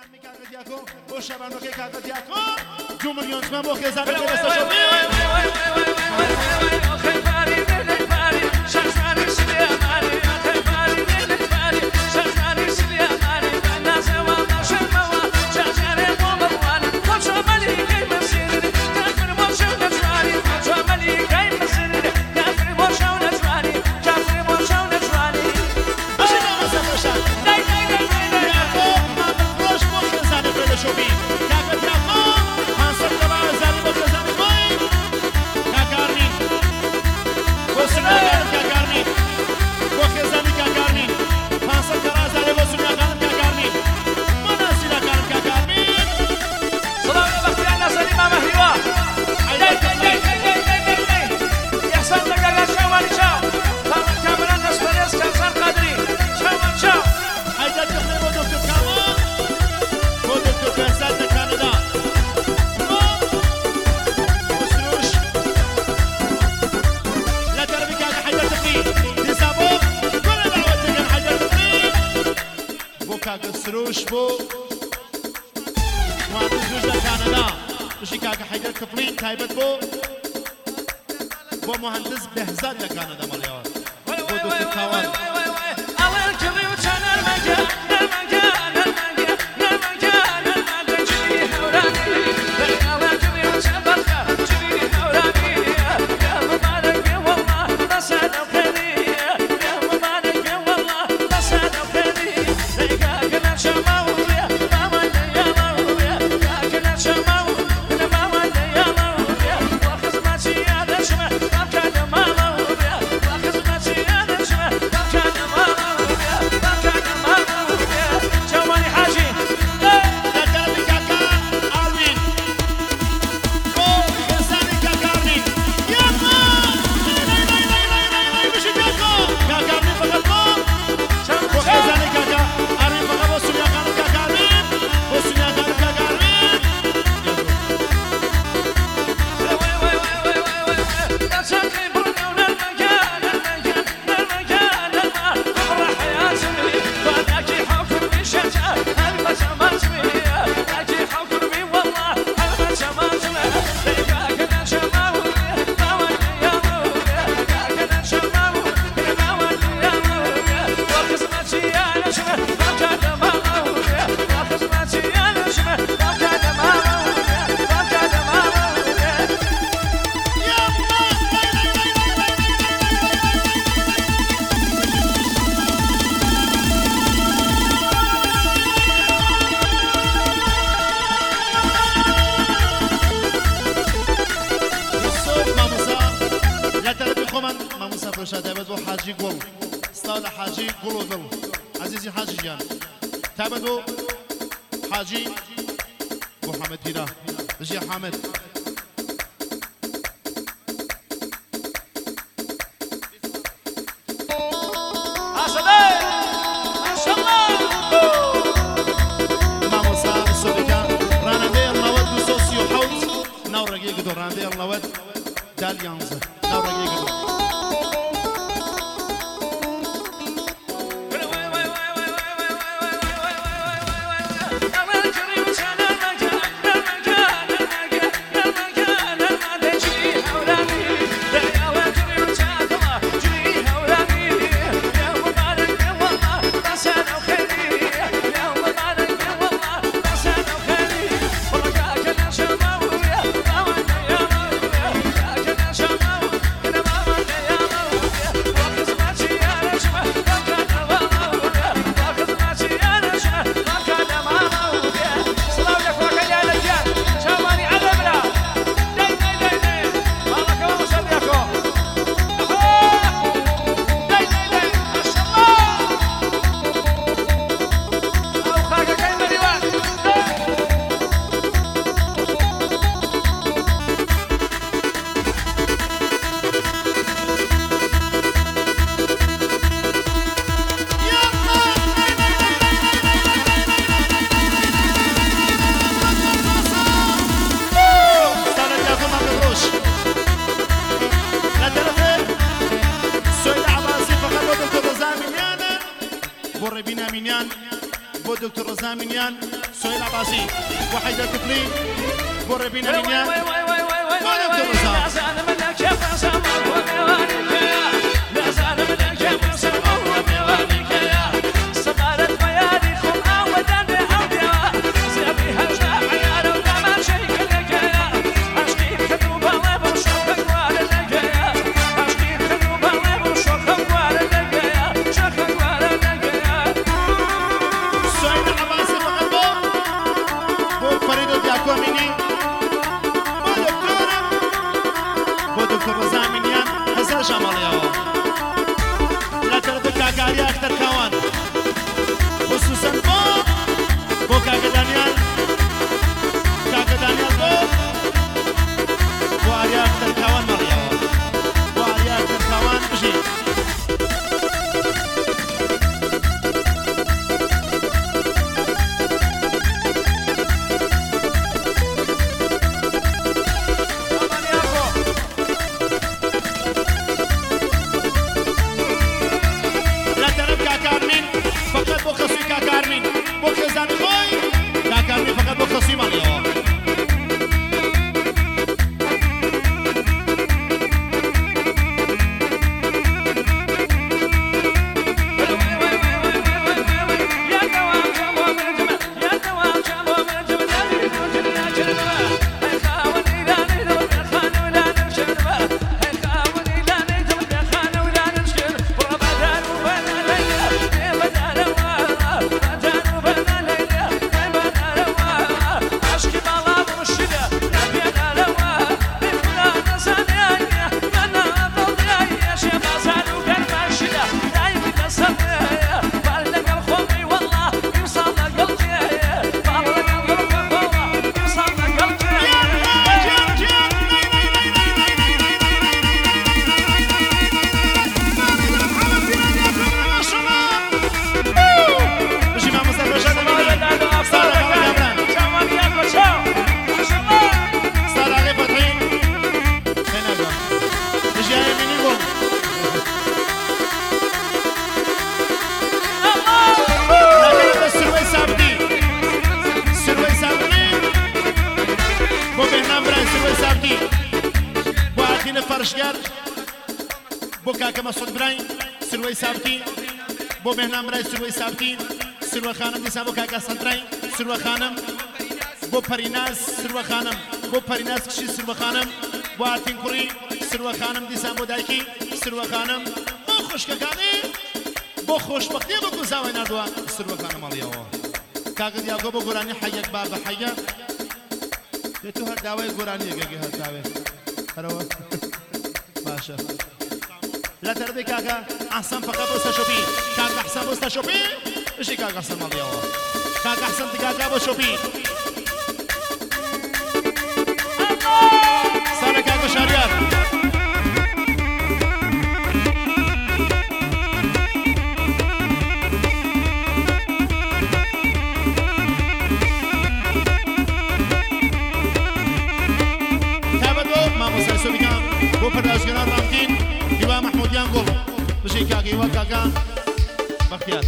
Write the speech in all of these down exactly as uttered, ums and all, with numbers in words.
سروش بو معروض زوج لكندا بشي كاكا حيدر كفلين تايبت بو بو مهندس بهزاد لكندا مليار بو دكتور كاوان تابدو حاجي محمد هنا بجي حامد ماموسا سوريكا رانبير نود سوسيو حوت نور رقيقدو رانبير نود داليانز نور رقيقدو Come on. زامنيان سهيل عباسي وحيدر كفلي قربين منيان ولا سروي سابتي بو بهنام راي سروي سابتي سروي خانم دي سابو كاكا سنتراي سروي خانم بو پریناز سروي خانم بو پریناز کشي سروي خانم بو آتين كوري سروي خانم دي سابو دايكي سروي خانم بو خوشكاكاني بو خوشبختي بو كوزاوي نردوا سروي خانم عليو كاكا ديالكو بو قراني حيك بابا حيا يتو هر داوي قراني يجي هر داوي هروا باشا لا ترضي كاكا احسن فقط بوستا شوبي كاكا احسن بوستا شوبي ايش كاكا احسن مالي هو كاكا احسن كاكا بو شوبي صار كاكا شاريات تابدو ما مسلسل بكام بو پردازگران رامتين يوا محموديان قول بشي كاكا يوا كاكا بختيار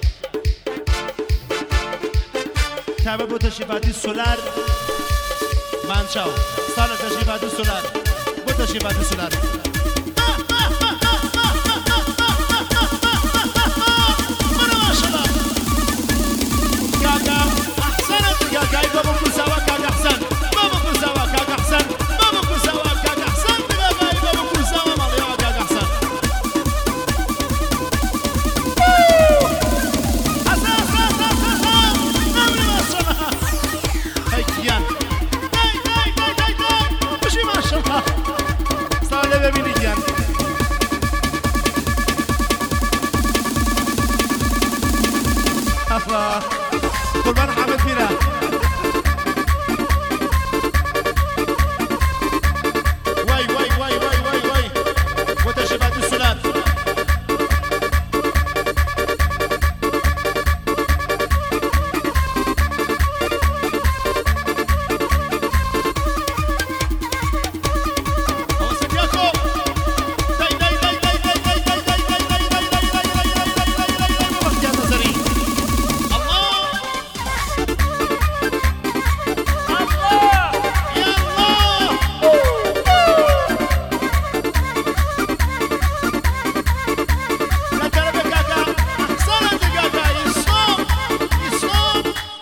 تابع بو تشريفاتي السولار مانشاو صار تشريفاتي السولار بو تشريفاتي السولار ما شاء الله كاكا احسنت كاكا يبقى بكل سوا كاكا احسن ما بكل سوا كاكا احسن ما بكل سوا كاكا احسن كاكا يبقى بكل سوا ماليوا كاكا احسن ببینی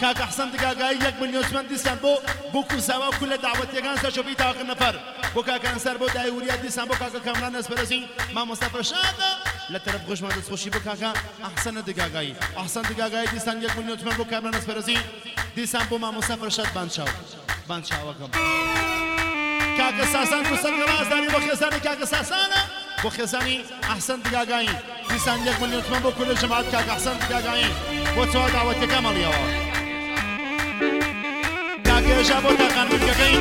كاك أحسن دقاقاي يك مليون ثمان ديسان بو بوكو سوا كل دعوة يغان سشوفي تاخر نفر بو كاك أنسر بو داي وريا ديسان بو كاك كامران اسبرسي ما مصطفى شاده لطرف خوش مهندس خوشي بو كاك أحسن دقاقاي أحسن دقاقاي ديسان يك مليون ثمان بو كامران اسبرسي ديسان بو ما مصطفى شاد بانشاو بانشاوكم كاك ساسان كسر راس داري بو خزاني كاك ساسانا بو خزاني أحسن دقاقاي ديسان يك مليون ثمان بو كل الجماعات كاك أحسن دقاقاي بو تو دعوة كامل يا كاك جابو كاكان بالكاكين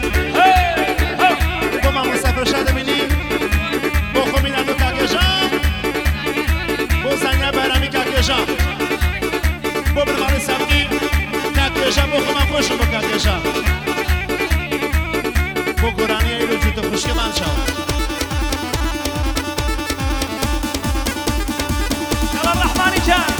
بو ما مسافر شاد مني بو خمين عنو كاك جاب بو زانيا بارامي كاك جاب بو بالمال السابقي كاك جاب بو خمان خوش بو كاك جاب بو قراني ايلو جوتو خوش كمان شاو يلا الرحمن جان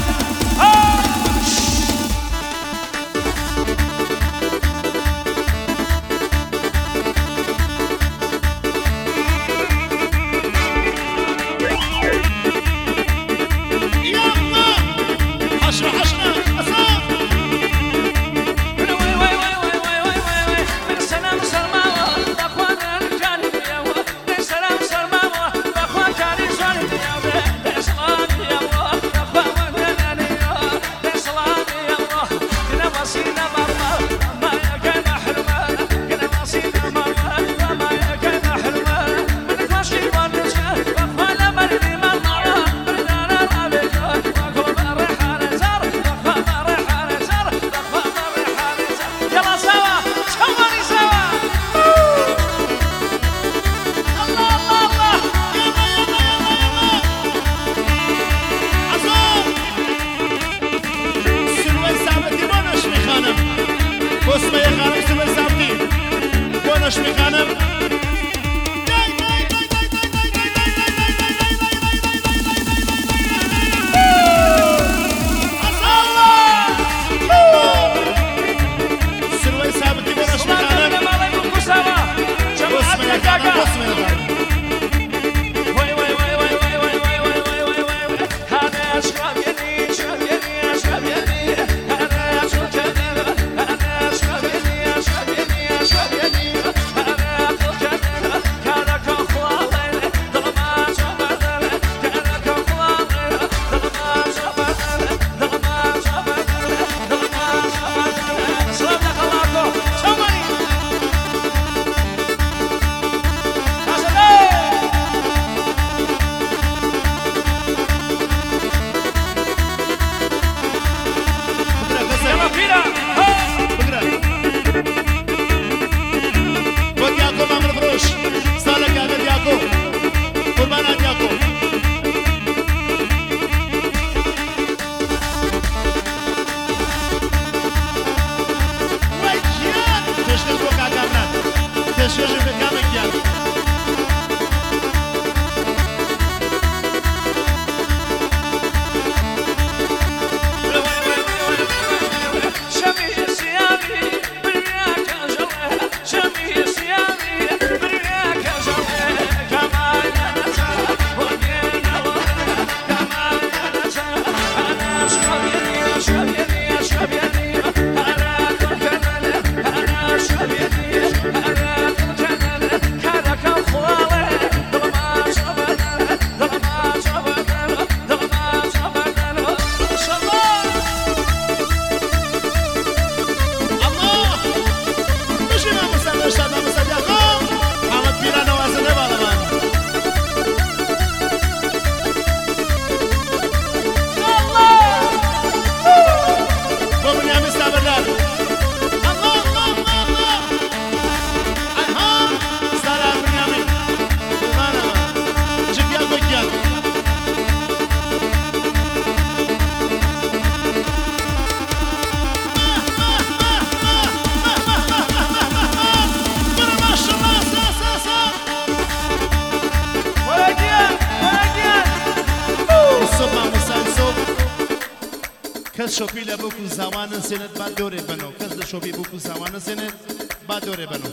کس شوپی لبوکو زوان سنت با دوره بنو کس شوپی بوکو زوان سنت با دوره بنو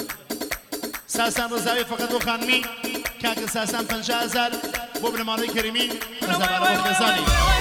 ساسان رضاوی فقط دو خانمی که ساسان پنجاه هزار بو برمالی کریمی رضا بارو خزانی